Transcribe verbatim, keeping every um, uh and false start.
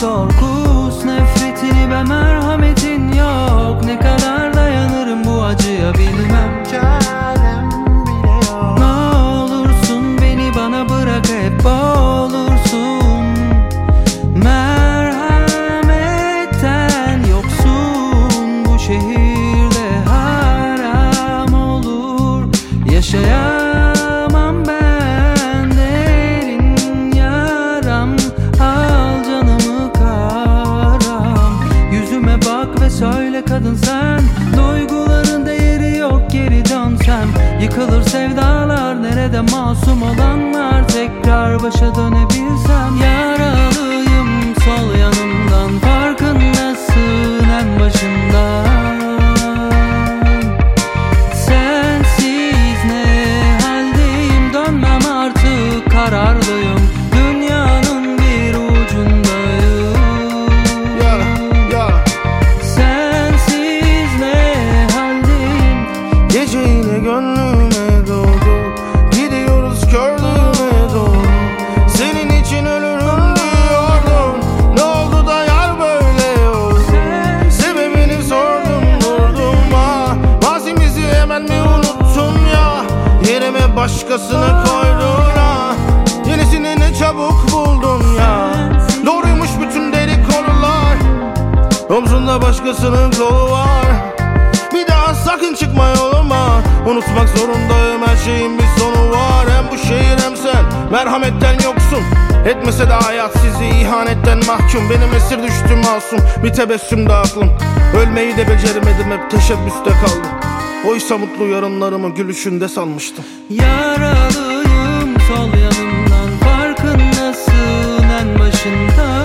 Korkus, nefretini ve merhametin yok. Ne kadar dayanırım bu acıya bilmem. Çarem bile yok. Ne olursun beni bana bırak, hep olursun. Merhametten yoksun, bu şehirde haram olur. Yaşayamam ben, derin yaram. Al canımı karam. Yüzüme bak ve söyle kadın sen, duyguların değeri yok, geri dönsem. Yıkılır sevdalar, nerede masum olanlar? Tekrar başa dönebilsem. Yaralıyım sol yanımdan, farkındasın en başından. Sensiz ne haldeyim, dönmem artık, kararlıyım. Dünyanın bir ucundayım. Ya ya. Sensiz ne haldeyim. Gece yine gönlüme doğdu. Gidiyoruz körlüğüme doğru. Senin için ölürüm diyordum. Ne oldu da yar böyle oldu? Sebebini sordum durdum ha. Mazimizi hemen mi unuttun ya? Yerime başkasını koydun ha. Yenisini ne çabuk buldun ya. Doğruymuş bütün dedikodular. Omzunda başkasının kolu var. Bir daha sakın çıkma yoluma. Unutmak zorundayım, her şeyin bir sonu var. Hem bu şehir hem sen, merhametten yoksun. Etmese de hayat sizi ihanetten mahkum. Benim esir düştüm masum, bir tebessümde aklım. Ölmeyi de beceremedim, hep teşebbüste kaldım. Oysa mutlu yarınlarımı gülüşünde sanmıştım. Yaralıyım sol yanımdan, farkındasın en başından.